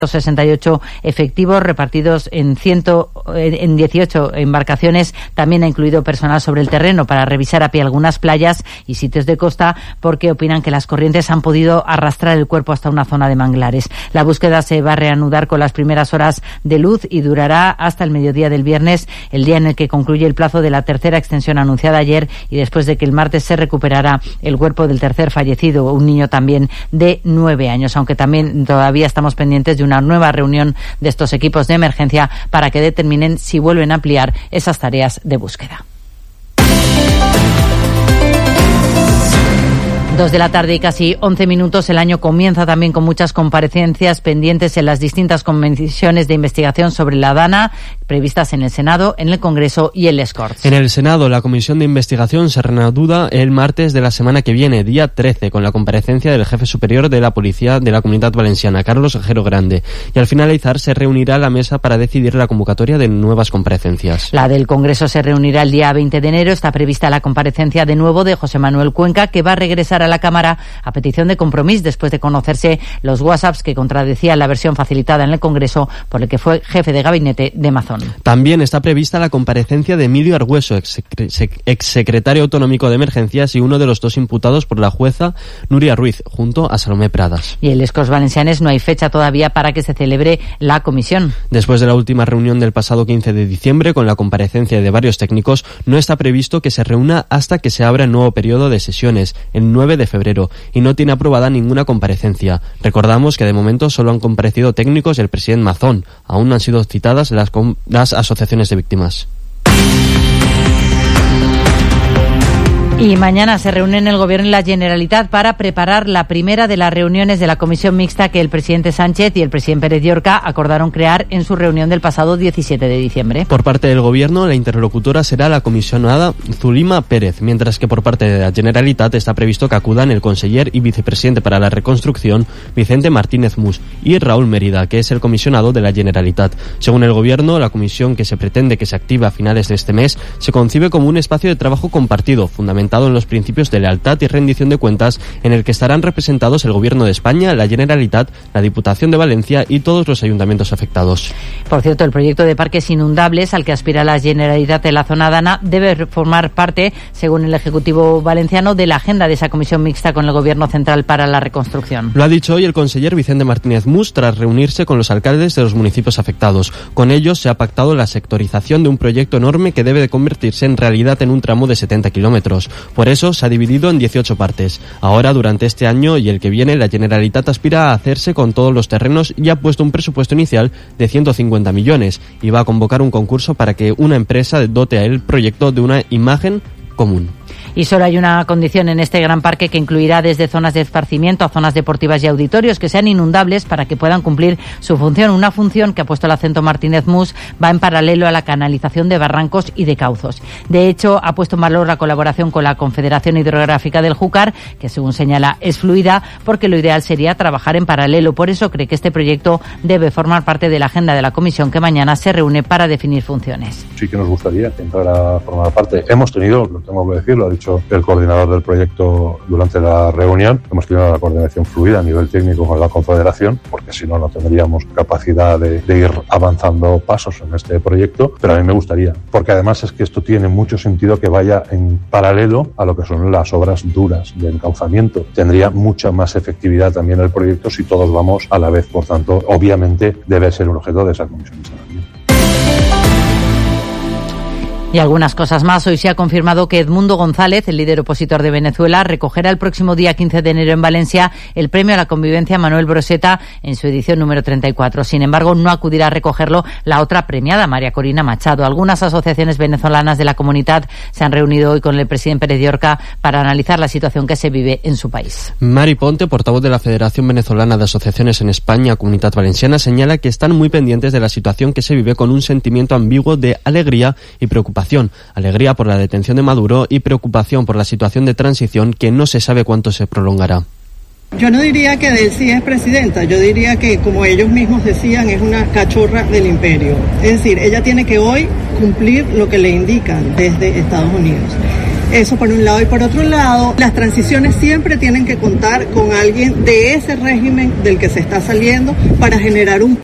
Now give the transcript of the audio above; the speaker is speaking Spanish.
68 efectivos repartidos en 18 embarcaciones. También ha incluido personal sobre el terreno para revisar a pie algunas playas y sitios de costa, porque opinan que las corrientes han podido arrastrar el cuerpo hasta una zona de manglares. La búsqueda se va a reanudar con las primeras horas de luz y durará hasta el mediodía del viernes, el día en el que concluye el plazo de la tercera extensión anunciada ayer, y después de que el martes se recuperará el cuerpo del tercer fallecido, un niño también de 9 años, aunque también todavía estamos pendientes de una nueva reunión de estos equipos de emergencia para que determinen si vuelven a ampliar esas tareas de búsqueda. 2 de la tarde y casi 11 minutos. El año comienza también con muchas comparecencias pendientes en las distintas comisiones de investigación sobre la Dana, previstas en el Senado, en el Congreso y en les Corts. En el Senado, la comisión de investigación se reanuda el martes de la semana que viene, día 13, con la comparecencia del jefe superior de la Policía de la Comunidad Valenciana, Carlos Ojero Grande. Y al finalizar se reunirá la mesa para decidir la convocatoria de nuevas comparecencias. La del Congreso se reunirá el día 20 de enero. Está prevista la comparecencia de nuevo de José Manuel Cuenca, que va a regresar a la Cámara a petición de Compromís, después de conocerse los WhatsApps que contradecían la versión facilitada en el Congreso por el que fue jefe de gabinete de Mazón. También está prevista la comparecencia de Emilio Argüeso, exsecretario autonómico de Emergencias y uno de los dos imputados por la jueza Nuria Ruiz, junto a Salomé Pradas. Y en les Corts Valencianes no hay fecha todavía para que se celebre la comisión. Después de la última reunión del pasado 15 de diciembre, con la comparecencia de varios técnicos, no está previsto que se reúna hasta que se abra el nuevo periodo de sesiones, el 9 de febrero, y no tiene aprobada ninguna comparecencia. Recordamos que de momento solo han comparecido técnicos y el presidente Mazón. Aún no han sido citadas las asociaciones de víctimas. Y mañana se reúnen el Gobierno y la Generalitat para preparar la primera de las reuniones de la comisión mixta que el presidente Sánchez y el presidente Pérez Llorca acordaron crear en su reunión del pasado 17 de diciembre. Por parte del Gobierno, la interlocutora será la comisionada Zulima Pérez, mientras que por parte de la Generalitat está previsto que acudan el conseller y vicepresidente para la reconstrucción, Vicente Martínez Mus, y Raúl Mérida, que es el comisionado de la Generalitat. Según el Gobierno, la comisión, que se pretende que se active a finales de este mes, se concibe como un espacio de trabajo compartido, fundamental en los principios de lealtad y rendición de cuentas, en el que estarán representados el Gobierno de España, la Generalitat, la Diputación de Valencia y todos los ayuntamientos afectados. Por cierto, el proyecto de parques inundables al que aspira la Generalitat de la zona Dana debe formar parte, según el Ejecutivo valenciano, de la agenda de esa comisión mixta con el Gobierno central para la reconstrucción. Lo ha dicho hoy el conseller Vicente Martínez Mus tras reunirse con los alcaldes de los municipios afectados. Con ellos se ha pactado la sectorización de un proyecto enorme que debe de convertirse en realidad en un tramo de 70 kilómetros. Por eso se ha dividido en 18 partes. Ahora, durante este año y el que viene, la Generalitat aspira a hacerse con todos los terrenos y ha puesto un presupuesto inicial de 150 millones y va a convocar un concurso para que una empresa dote a el proyecto de una imagen común. Y solo hay una condición en este gran parque, que incluirá desde zonas de esparcimiento a zonas deportivas y auditorios que sean inundables para que puedan cumplir su función. Una función que ha puesto el acento Martínez Mus va en paralelo a la canalización de barrancos y de cauces. De hecho, ha puesto en valor la colaboración con la Confederación Hidrográfica del Júcar, que según señala es fluida, porque lo ideal sería trabajar en paralelo. Por eso cree que este proyecto debe formar parte de la agenda de la comisión que mañana se reúne para definir funciones. Sí que nos gustaría que entrara a formar parte. Hemos tenido, lo tengo que decir, lo ha dicho el coordinador del proyecto durante la reunión, hemos tenido la coordinación fluida a nivel técnico con la Confederación, porque si no, no tendríamos capacidad de ir avanzando pasos en este proyecto, pero a mí me gustaría, porque además es que esto tiene mucho sentido que vaya en paralelo a lo que son las obras duras de encauzamiento. Tendría mucha más efectividad también el proyecto si todos vamos a la vez, por tanto, obviamente debe ser un objeto de esa comisión. Y algunas cosas más. Hoy se ha confirmado que Edmundo González, el líder opositor de Venezuela, recogerá el próximo día 15 de enero en Valencia el premio a la convivencia Manuel Broseta en su edición número 34. Sin embargo, no acudirá a recogerlo la otra premiada, María Corina Machado. Algunas asociaciones venezolanas de la comunidad se han reunido hoy con el presidente Pérez Llorca para analizar la situación que se vive en su país. Mari Ponte, portavoz de la Federación Venezolana de Asociaciones en España, Comunidad Valenciana, señala que están muy pendientes de la situación que se vive con un sentimiento ambiguo de alegría y preocupación. Alegría por la detención de Maduro y preocupación por la situación de transición que no se sabe cuánto se prolongará. Yo no diría que Delcy es presidenta, yo diría que, como ellos mismos decían, es una cachorra del imperio. Es decir, ella tiene que hoy cumplir lo que le indican desde Estados Unidos. Eso por un lado. Y por otro lado, las transiciones siempre tienen que contar con alguien de ese régimen del que se está saliendo para generar un